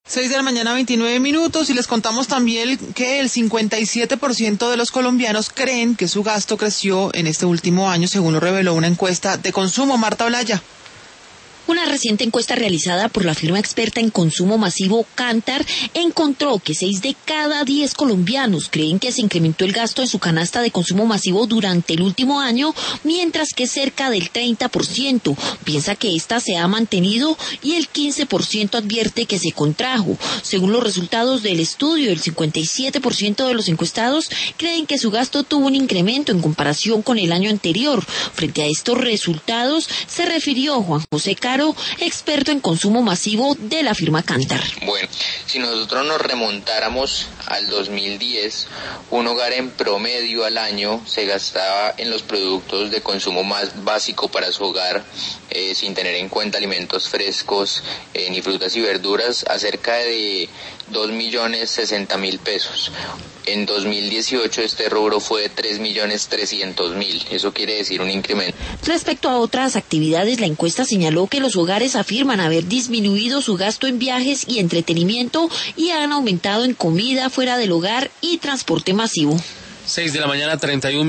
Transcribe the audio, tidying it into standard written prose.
6 de la mañana, 29 minutos, y les contamos también que el 57% de los colombianos creen que su gasto creció en este último año, según lo reveló una encuesta de consumo. Marta Olaya. Una reciente encuesta realizada por la firma experta en consumo masivo Kantar encontró que 6 de cada 10 colombianos creen que se incrementó el gasto en su canasta de consumo masivo durante el último año, mientras que cerca del 30% piensa que ésta se ha mantenido y el 15% advierte que se contrajo. Según los resultados del estudio, el 57% de los encuestados creen que su gasto tuvo un incremento en comparación con el año anterior. Frente a estos resultados, se refirió Juan José Caro, experto en consumo masivo de la firma Kantar. Bueno, si nosotros nos remontáramos al 2010, un hogar en promedio al año se gastaba en los productos de consumo más básico para su hogar, sin tener en cuenta alimentos frescos ni frutas y verduras, a cerca de 2.060.000 pesos. En 2018 este rubro fue de 3.300.000. Eso quiere decir un incremento. Respecto a otras actividades, la encuesta señaló que los hogares afirman haber disminuido su gasto en viajes y entretenimiento y han aumentado en comida fuera del hogar y transporte masivo. 6 de la mañana, 31